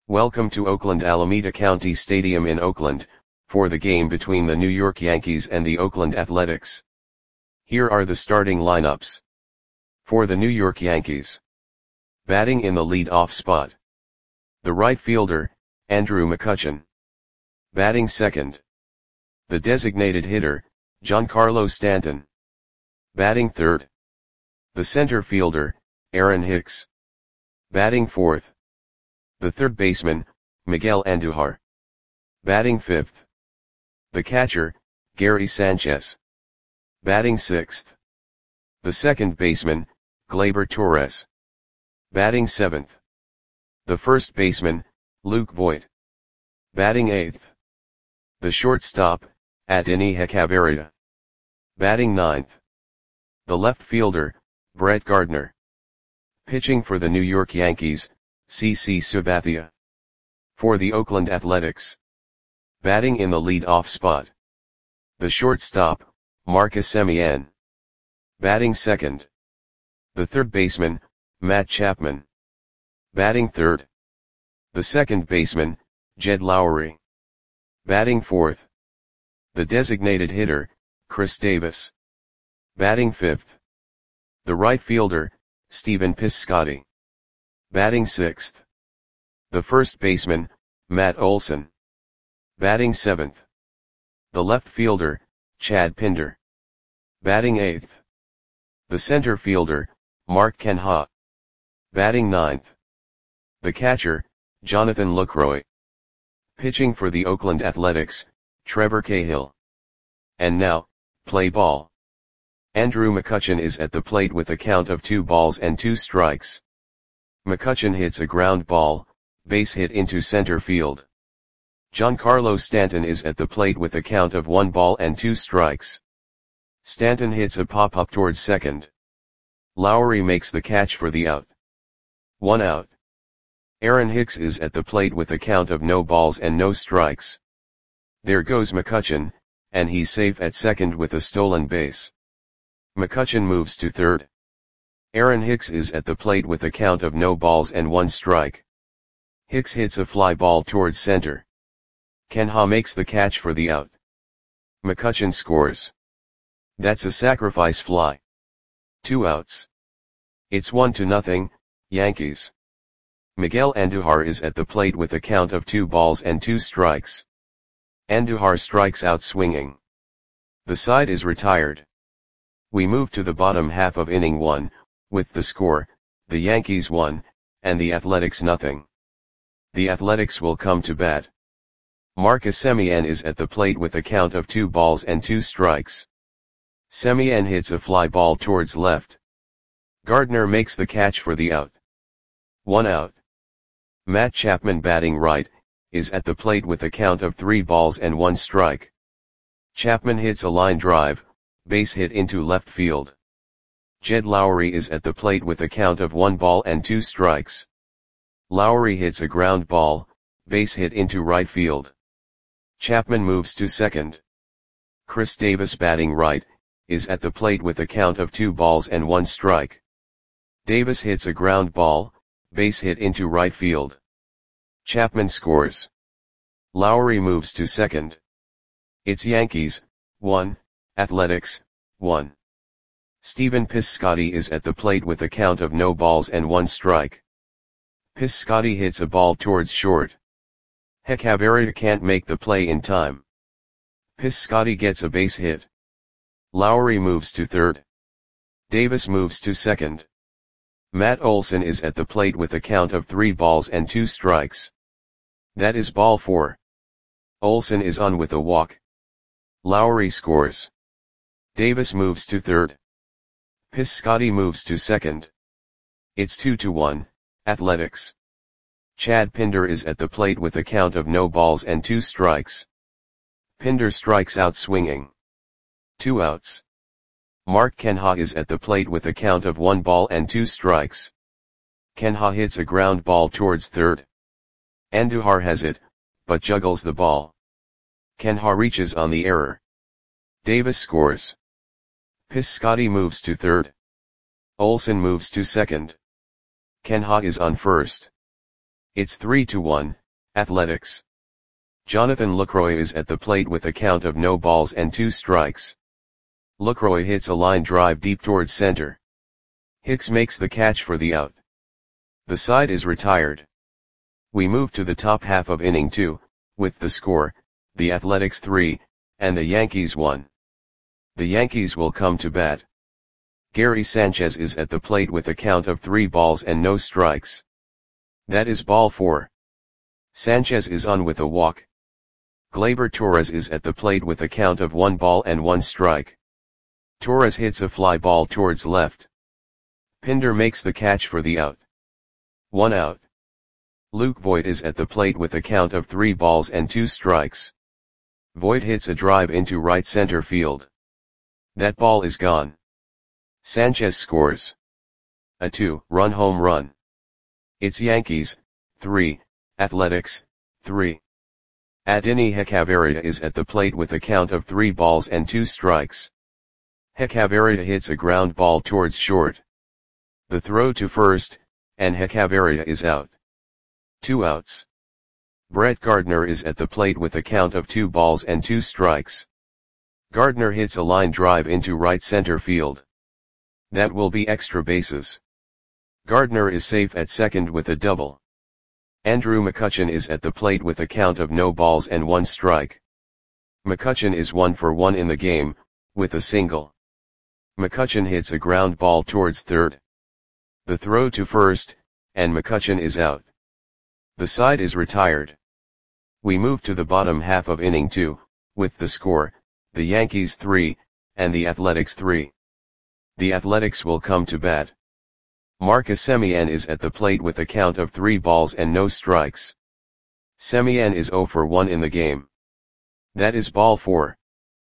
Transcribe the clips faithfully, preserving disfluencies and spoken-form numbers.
Welcome to Oakland Alameda County Stadium in Oakland, for the game between the New York Yankees and the Oakland Athletics. Here are the starting lineups. For the New York Yankees. Batting in the lead-off spot. The right fielder, Andrew McCutchen. Batting second. The designated hitter, Giancarlo Stanton. Batting third. The center fielder, Aaron Hicks. Batting fourth. The third baseman, Miguel Andujar. Batting fifth. The catcher, Gary Sanchez. Batting sixth. The second baseman, Gleyber Torres. Batting seventh. The first baseman, Luke Voit. Batting eighth. The shortstop, Adeiny Hechavarria. Batting ninth. The left fielder, Brett Gardner. Pitching for the New York Yankees, C C Sabathia. For the Oakland Athletics. Batting in the lead-off spot. The shortstop, Marcus Semien. Batting second. The third baseman, Matt Chapman. Batting third. The second baseman, Jed Lowrie. Batting fourth. The designated hitter, Chris Davis. Batting fifth. The right fielder, Stephen Piscotty. Batting sixth. The first baseman, Matt Olson. Batting seventh. The left fielder, Chad Pinder. Batting eighth. The center fielder, Mark Canha. Batting ninth. The catcher, Jonathan Lucroy. Pitching for the Oakland Athletics, Trevor Cahill. And now, play ball. Andrew McCutchen is at the plate with a count of two balls and two strikes. McCutchen hits a ground ball, base hit into center field. Giancarlo Stanton is at the plate with a count of one ball and two strikes. Stanton hits a pop-up towards second. Lowrie makes the catch for the out. One out. Aaron Hicks is at the plate with a count of no balls and no strikes. There goes McCutchen, and he's safe at second with a stolen base. McCutchen moves to third. Aaron Hicks is at the plate with a count of no balls and one strike. Hicks hits a fly ball towards center. Canha makes the catch for the out. McCutchen scores. That's a sacrifice fly. Two outs. It's one to nothing, Yankees. Miguel Andujar is at the plate with a count of two balls and two strikes. Andujar strikes out swinging. The side is retired. We move to the bottom half of inning one, with the score, the Yankees one, and the Athletics nothing. The Athletics will come to bat. Marcus Semien is at the plate with a count of two balls and two strikes. Semien hits a fly ball towards left. Gardner makes the catch for the out. One out. Matt Chapman, batting right, is at the plate with a count of three balls and one strike. Chapman hits a line drive, base hit into left field. Jed Lowrie is at the plate with a count of one ball and two strikes. Lowrie hits a ground ball, base hit into right field. Chapman moves to second. Chris Davis, batting right, is at the plate with a count of two balls and one strike. Davis hits a ground ball, base hit into right field. Chapman scores. Lowrie moves to second. It's Yankees, one, Athletics, one. Stephen Piscotty is at the plate with a count of no balls and one strike. Piscotty hits a ball towards short. Hechavarria can't make the play in time. Piscotty gets a base hit. Lowrie moves to third. Davis moves to second. Matt Olson is at the plate with a count of three balls and two strikes. That is ball four. Olson is on with a walk. Lowrie scores. Davis moves to third. Piscotty moves to second. It's two to one, Athletics. Chad Pinder is at the plate with a count of no balls and two strikes. Pinder strikes out swinging. Two outs. Mark Canha is at the plate with a count of one ball and two strikes. Canha hits a ground ball towards third. Andujar has it, but juggles the ball. Canha reaches on the error. Davis scores. Piscotty moves to third. Olson moves to second. Canha is on first. It's three to one, Athletics. Jonathan Lucroy is at the plate with a count of no balls and two strikes. Lucroy hits a line drive deep towards center. Hicks makes the catch for the out. The side is retired. We move to the top half of inning two, with the score, the Athletics three, and the Yankees one. The Yankees will come to bat. Gary Sanchez is at the plate with a count of three balls and no strikes. That is ball four. Sanchez is on with a walk. Gleyber Torres is at the plate with a count of one ball and one strike. Torres hits a fly ball towards left. Pinder makes the catch for the out. One out. Luke Voit is at the plate with a count of three balls and two strikes. Voit hits a drive into right center field. That ball is gone. Sanchez scores a two-run home run. It's Yankees, three, Athletics, three. Adeiny Hechavarria is at the plate with a count of three balls and two strikes. Hechavarria hits a ground ball towards short. The throw to first, and Hechavarria is out. Two outs. Brett Gardner is at the plate with a count of two balls and two strikes. Gardner hits a line drive into right center field. That will be extra bases. Gardner is safe at second with a double. Andrew McCutchen is at the plate with a count of no balls and one strike. McCutchen is one for one in the game, with a single. McCutchen hits a ground ball towards third. The throw to first, and McCutchen is out. The side is retired. We move to the bottom half of inning two, with the score, the Yankees three, and the Athletics three. The Athletics will come to bat. Marcus Semien is at the plate with a count of three balls and no strikes. Semien is zero for one in the game. That is ball four.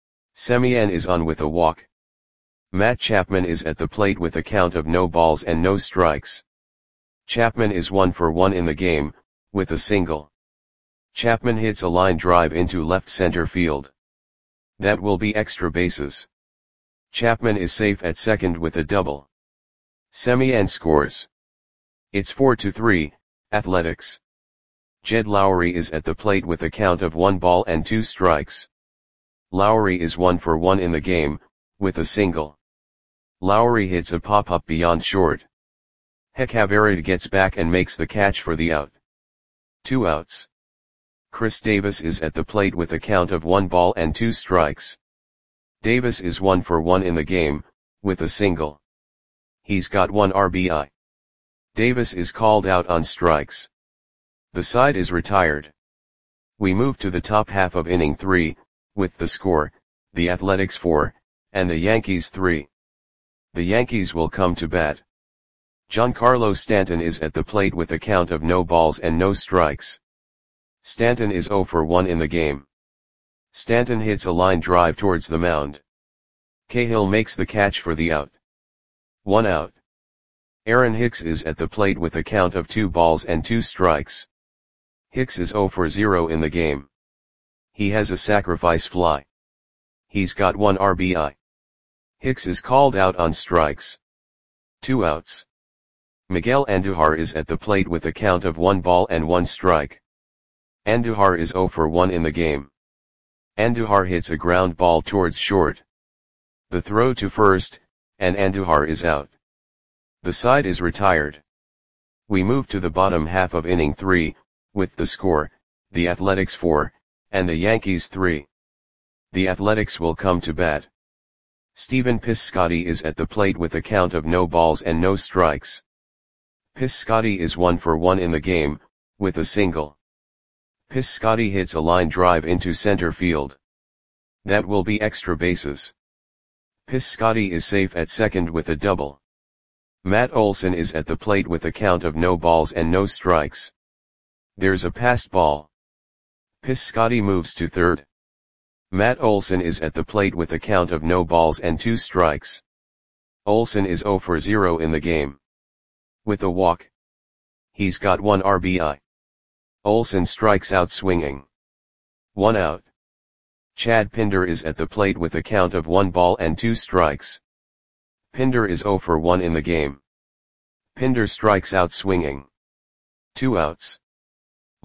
Semien is on with a walk. Matt Chapman is at the plate with a count of no balls and no strikes. Chapman is one for one in the game, with a single. Chapman hits a line drive into left center field. That will be extra bases. Chapman is safe at second with a double. Semien scores. It's four to three, Athletics. Jed Lowry is at the plate with a count of one ball and two strikes. Lowry is one for one in the game, with a single. Lowry hits a pop-up beyond short. Hechavarria gets back and makes the catch for the out. Two outs. Chris Davis is at the plate with a count of one ball and two strikes. Davis is one for one in the game, with a single. He's got one R B I. Davis is called out on strikes. The side is retired. We move to the top half of inning three, with the score, the Athletics four, and the Yankees three. The Yankees will come to bat. Giancarlo Stanton is at the plate with a count of no balls and no strikes. Stanton is zero for one in the game. Stanton hits a line drive towards the mound. Cahill makes the catch for the out. One out. Aaron Hicks is at the plate with a count of two balls and two strikes. Hicks is zero for zero in the game. He has a sacrifice fly. He's got one R B I. Hicks is called out on strikes. Two outs. Miguel Andujar is at the plate with a count of one ball and one strike. Andujar is zero for one in the game. Andujar hits a ground ball towards short. The throw to first, and Andujar is out. The side is retired. We move to the bottom half of inning three, with the score, the Athletics four, and the Yankees three. The Athletics will come to bat. Stephen Piscotty is at the plate with a count of no balls and no strikes. Piscotty is one for one in the game, with a single. Piscotty hits a line drive into center field. That will be extra bases. Piscotty is safe at second with a double. Matt Olson is at the plate with a count of no balls and no strikes. There's a passed ball. Piscotty moves to third. Matt Olson is at the plate with a count of no balls and two strikes. Olson is zero for zero in the game. With a walk. He's got one R B I. Olson strikes out swinging. One out. Chad Pinder is at the plate with a count of one ball and two strikes. Pinder is zero for one in the game. Pinder strikes out swinging. Two outs.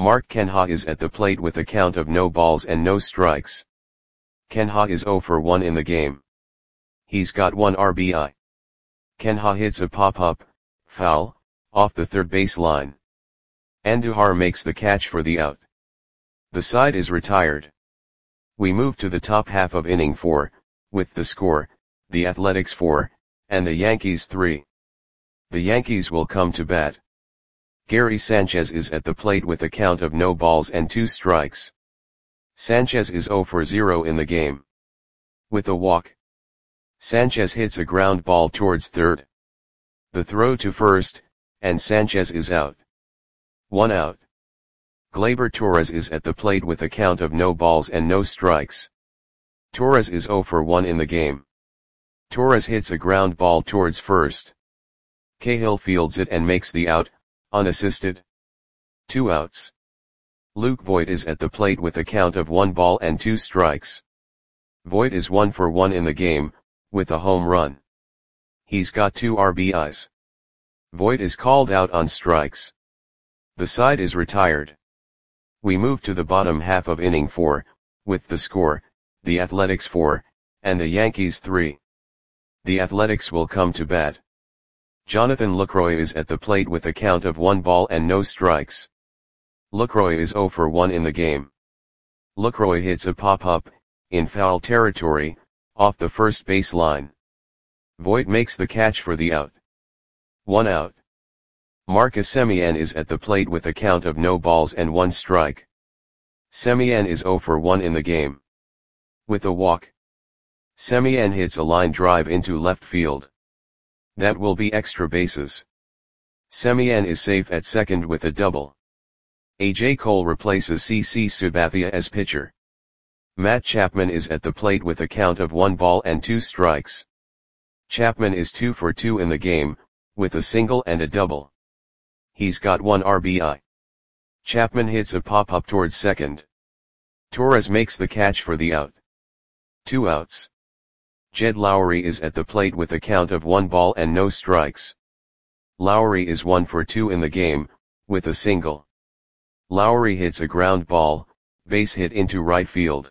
Mark Kenha is at the plate with a count of no balls and no strikes. Kenha is zero for one in the game. He's got one R B I. Kenha hits a pop-up, foul, off the third base line. Andujar makes the catch for the out. The side is retired. We move to the top half of inning four, with the score, the Athletics four, and the Yankees three. The Yankees will come to bat. Gary Sanchez is at the plate with a count of no balls and two strikes. Sanchez is zero for zero in the game. With a walk, Sanchez hits a ground ball towards third. The throw to first, and Sanchez is out. One out. Gleyber Torres is at the plate with a count of no balls and no strikes. Torres is zero for one in the game. Torres hits a ground ball towards first. Cahill fields it and makes the out, unassisted. Two outs. Luke Voit is at the plate with a count of one ball and two strikes. Voit is one for one in the game, with a home run. He's got two R B Is. Voit is called out on strikes. The side is retired. We move to the bottom half of inning four, with the score, the Athletics four, and the Yankees three. The Athletics will come to bat. Jonathan Lucroy is at the plate with a count of one ball and no strikes. Lucroy is zero for one in the game. Lucroy hits a pop-up, in foul territory, off the first base line. Voit makes the catch for the out. One out. Marcus Semien is at the plate with a count of no balls and one strike. Semien is zero for one in the game. With a walk, Semien hits a line drive into left field. That will be extra bases. Semien is safe at second with a double. A J Cole replaces C C Sabathia as pitcher. Matt Chapman is at the plate with a count of one ball and two strikes. Chapman is two for two in the game, with a single and a double. He's got one R B I. Chapman hits a pop-up towards second. Torres makes the catch for the out. Two outs. Jed Lowry is at the plate with a count of one ball and no strikes. Lowry is one for two in the game, with a single. Lowry hits a ground ball, base hit into right field.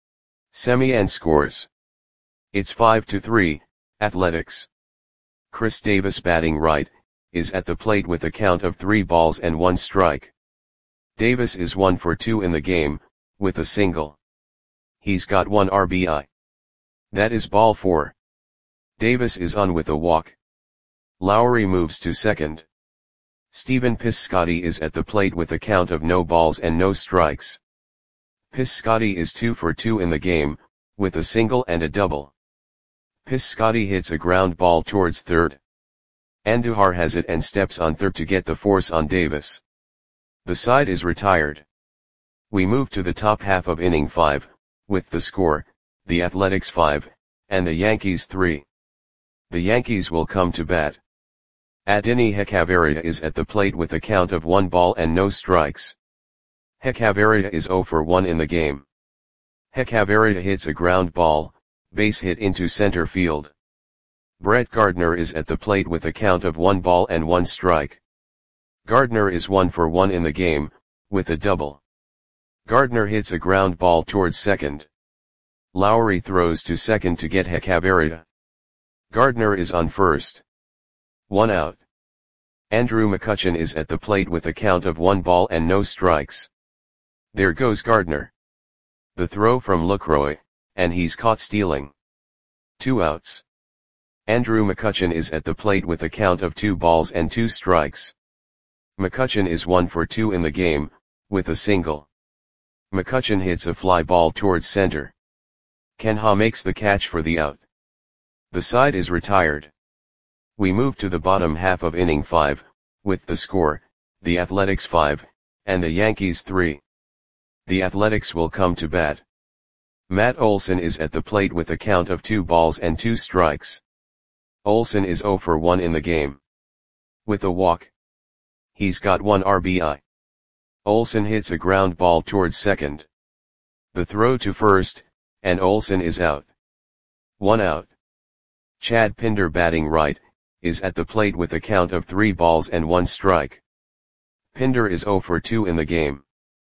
Semien scores. It's five to three, Athletics. Chris Davis batting right, is at the plate with a count of three balls and one strike. Davis is one for two in the game, with a single. He's got one R B I. That is ball four. Davis is on with a walk. Lowry moves to second. Stephen Piscotty is at the plate with a count of no balls and no strikes. Piscotty is two for two in the game, with a single and a double. Piscotty hits a ground ball towards third. Andujar has it and steps on third to get the force on Davis. The side is retired. We move to the top half of inning five, with the score, the Athletics five, and the Yankees three. The Yankees will come to bat. Adeiny Hechavarria is at the plate with a count of one ball and no strikes. Hechavarria is zero for one in the game. Hechavarria hits a ground ball, base hit into center field. Brett Gardner is at the plate with a count of one ball and one strike. Gardner is one for one in the game, with a double. Gardner hits a ground ball towards second. Lowry throws to second to get Hechavarria. Gardner is on first. One out. Andrew McCutchen is at the plate with a count of one ball and no strikes. There goes Gardner. The throw from Lucroy, and he's caught stealing. Two outs. Andrew McCutchen is at the plate with a count of two balls and two strikes. McCutchen is one for two in the game, with a single. McCutchen hits a fly ball towards center. Kenha makes the catch for the out. The side is retired. We move to the bottom half of inning five, with the score, the Athletics five, and the Yankees three. The Athletics will come to bat. Matt Olson is at the plate with a count of two balls and two strikes. Olson is zero for one in the game. With a walk, he's got one R B I. Olson hits a ground ball towards second. The throw to first, and Olson is out. One out. Chad Pinder batting right, is at the plate with a count of three balls and one strike. Pinder is zero for two in the game.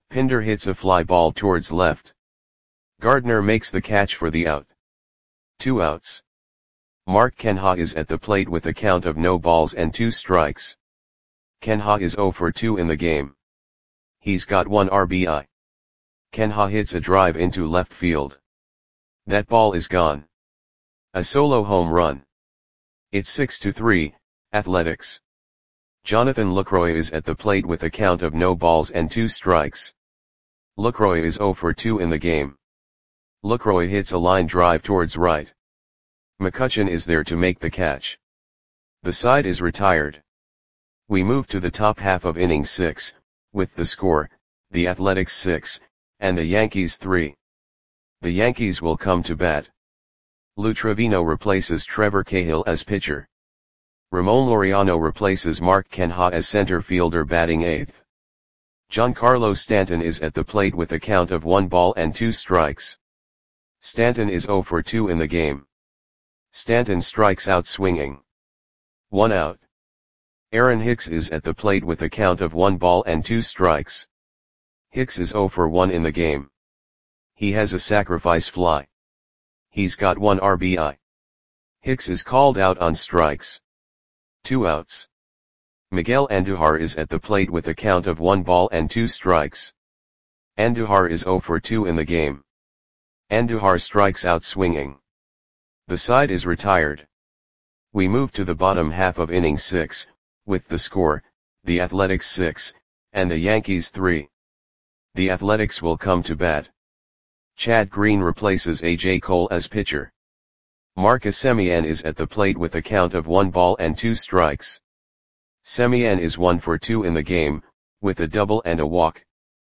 Pinder hits a fly ball towards left. Gardner makes the catch for the out. Two outs. Mark Kenha is at the plate with a count of no balls and two strikes. Kenha is oh for two in the game. He's got one R B I. Kenha hits a drive into left field. That ball is gone. A solo home run. It's six to three, Athletics. Jonathan Lucroy is at the plate with a count of no balls and two strikes. Lucroy is oh for two in the game. Lucroy hits a line drive towards right. McCutchen is there to make the catch. The side is retired. We move to the top half of inning six, with the score, the Athletics six, and the Yankees three. The Yankees will come to bat. Lou Trevino replaces Trevor Cahill as pitcher. Ramon Laureano replaces Mark Kenha as center fielder batting eighth. Giancarlo Stanton is at the plate with a count of one ball and two strikes. Stanton is oh for two in the game. Stanton strikes out swinging. One out. Aaron Hicks is at the plate with a count of one ball and two strikes. Hicks is oh for one in the game. He has a sacrifice fly. He's got one R B I. Hicks is called out on strikes. Two outs. Miguel Andujar is at the plate with a count of one ball and two strikes. Andujar is oh for two in the game. Andujar strikes out swinging. The side is retired. We move to the bottom half of inning six, with the score, the Athletics six, and the Yankees three. The Athletics will come to bat. Chad Green replaces A J Cole as pitcher. Marcus Semien is at the plate with a count of one ball and two strikes. Semien is one for two in the game, with a double and a walk.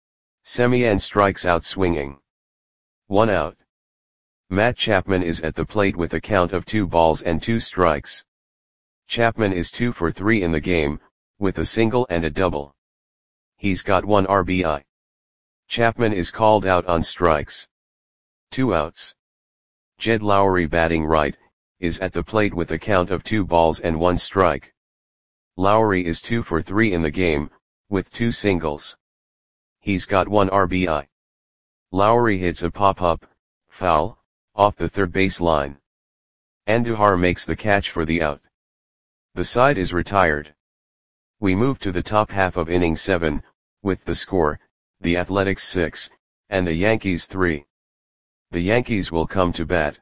Semien strikes out swinging. One out. Matt Chapman is at the plate with a count of two balls and two strikes. Chapman is two for three in the game, with a single and a double. He's got one R B I. Chapman is called out on strikes. Two outs. Jed Lowry batting right, is at the plate with a count of two balls and one strike. Lowry is two for three in the game, with two singles. He's got one R B I. Lowry hits a pop-up, foul, off the third base line. Andujar makes the catch for the out. The side is retired. We move to the top half of inning seven, with the score, the Athletics six, and the Yankees three. The Yankees will come to bat.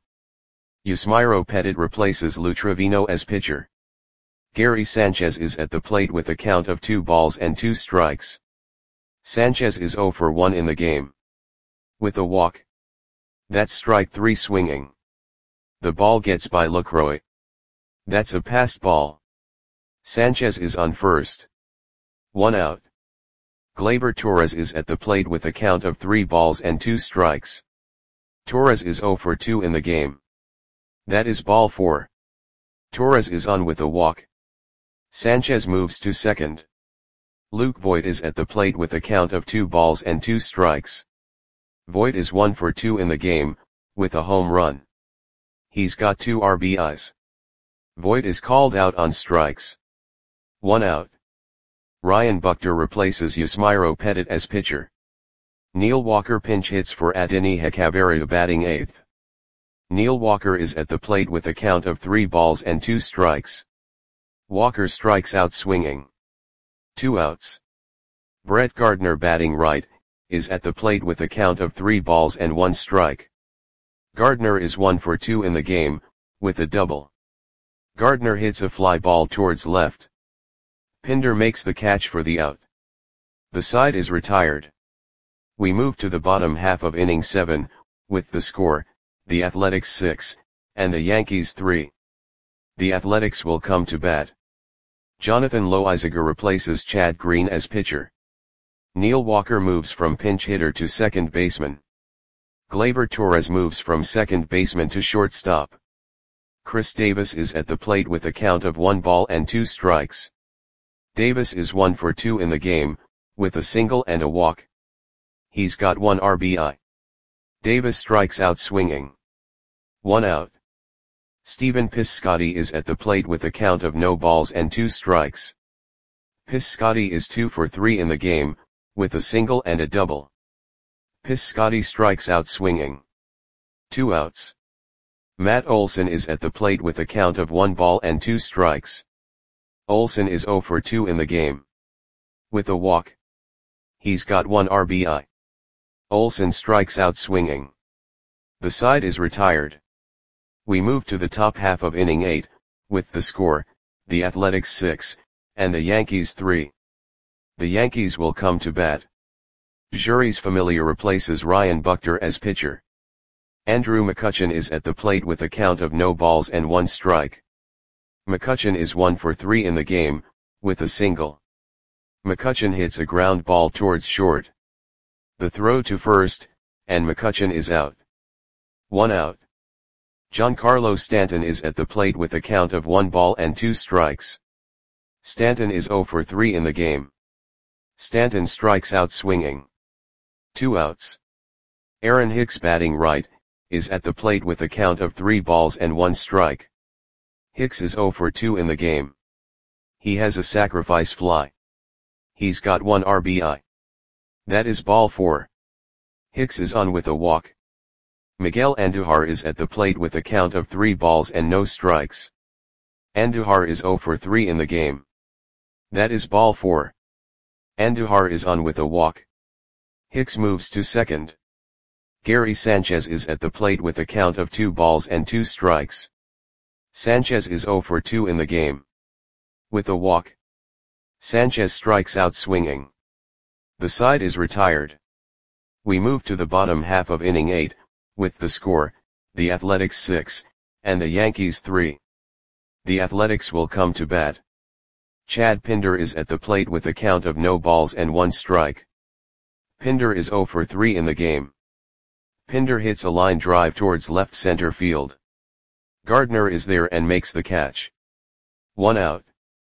Yusmeiro Petit replaces Lou Trevino as pitcher. Gary Sanchez is at the plate with a count of two balls and two strikes. Sanchez is oh for one in the game. With a walk. That's strike three swinging. The ball gets by Lucroy. That's a passed ball. Sanchez is on first. One out. Gleyber Torres is at the plate with a count of three balls and two strikes. Torres is oh for two in the game. That is ball four. Torres is on with a walk. Sanchez moves to second. Luke Voit is at the plate with a count of two balls and two strikes. Voit is one for two in the game, with a home run. He's got two R B Is. Voit is called out on strikes. One out. Ryan Buckner replaces Yusmeiro Petit as pitcher. Neil Walker pinch hits for Adeiny Hechavarria batting eighth. Neil Walker is at the plate with a count of three balls and two strikes. Walker strikes out swinging. Two outs. Brett Gardner batting right, is at the plate with a count of three balls and one strike. Gardner is one for two in the game, with a double. Gardner hits a fly ball towards left. Pinder makes the catch for the out. The side is retired. We move to the bottom half of inning seven, with the score, the Athletics six, and the Yankees three. The Athletics will come to bat. Jonathan Loaisiga replaces Chad Green as pitcher. Neil Walker moves from pinch hitter to second baseman. Gleyber Torres moves from second baseman to shortstop. Chris Davis is at the plate with a count of one ball and two strikes. Davis is one for two in the game, with a single and a walk. He's got one R B I. Davis strikes out swinging. One out. Stephen Piscotty is at the plate with a count of no balls and two strikes. Piscotty is two for three in the game, with a single and a double. Piscotty strikes out swinging. Two outs. Matt Olson is at the plate with a count of one ball and two strikes. Olson is oh for two in the game. With a walk. He's got one R B I. Olson strikes out swinging. The side is retired. We move to the top half of inning eight, with the score, the Athletics six, and the Yankees three. The Yankees will come to bat. Jeurys Familia replaces Ryan Buchter as pitcher. Andrew McCutchen is at the plate with a count of no balls and one strike. McCutchen is one for three in the game, with a single. McCutchen hits a ground ball towards short. The throw to first, and McCutchen is out. One out. Giancarlo Stanton is at the plate with a count of one ball and two strikes. Stanton is oh for three in the game. Stanton strikes out swinging. Two outs. Aaron Hicks, batting right, is at the plate with a count of three balls and one strike. Hicks is oh for two in the game. He has a sacrifice fly. He's got one R B I. That is ball four. Hicks is on with a walk. Miguel Andujar is at the plate with a count of three balls and no strikes. Andujar is oh for three in the game. That is ball four. Andujar is on with a walk. Hicks moves to second. Gary Sanchez is at the plate with a count of two balls and two strikes. Sanchez is oh for two in the game. With a walk. Sanchez strikes out swinging. The side is retired. We move to the bottom half of inning eight, with the score, the Athletics six, and the Yankees three. The Athletics will come to bat. Chad Pinder is at the plate with a count of no balls and one strike. Pinder is oh for three in the game. Pinder hits a line drive towards left center field. Gardner is there and makes the catch. One out.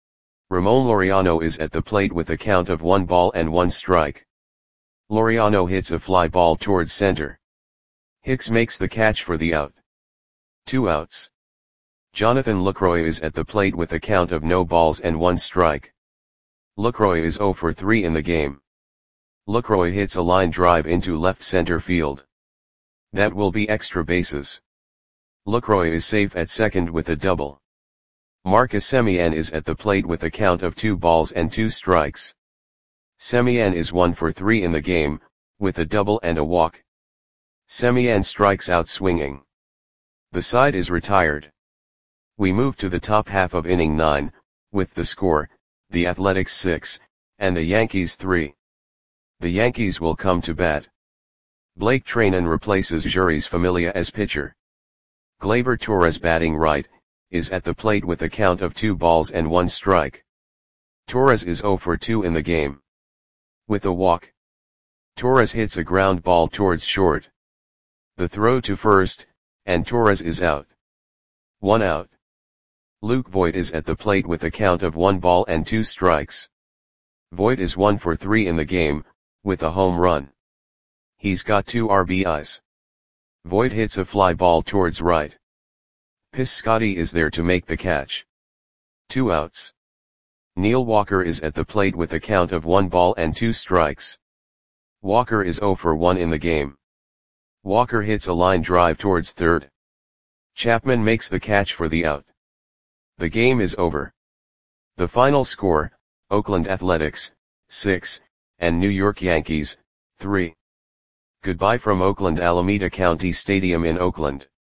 Ramon Laureano is at the plate with a count of one ball and one strike. Laureano hits a fly ball towards center. Hicks makes the catch for the out. Two outs. Jonathan Lucroy is at the plate with a count of no balls and one strike. Lucroy is oh for three in the game. Lucroy hits a line drive into left center field. That will be extra bases. Lucroy is safe at second with a double. Marcus Semien is at the plate with a count of two balls and two strikes. Semien is one for three in the game, with a double and a walk. Semien strikes out swinging. The side is retired. We move to the top half of inning nine, with the score, the Athletics six, and the Yankees three. The Yankees will come to bat. Blake Treinen replaces Jeurys Familia as pitcher. Gleyber Torres, batting right, is at the plate with a count of two balls and one strike. Torres is oh for two in the game. With a walk. Torres hits a ground ball towards short. The throw to first, and Torres is out. One out. Luke Voit is at the plate with a count of one ball and two strikes. Voit is one for three in the game, with a home run. He's got two R B Is. Voit hits a fly ball towards right. Piscotty is there to make the catch. Two outs. Neil Walker is at the plate with a count of one ball and two strikes. Walker is oh for one in the game. Walker hits a line drive towards third. Chapman makes the catch for the out. The game is over. The final score, Oakland Athletics, six, and New York Yankees, three. Goodbye from Oakland Alameda County Stadium in Oakland.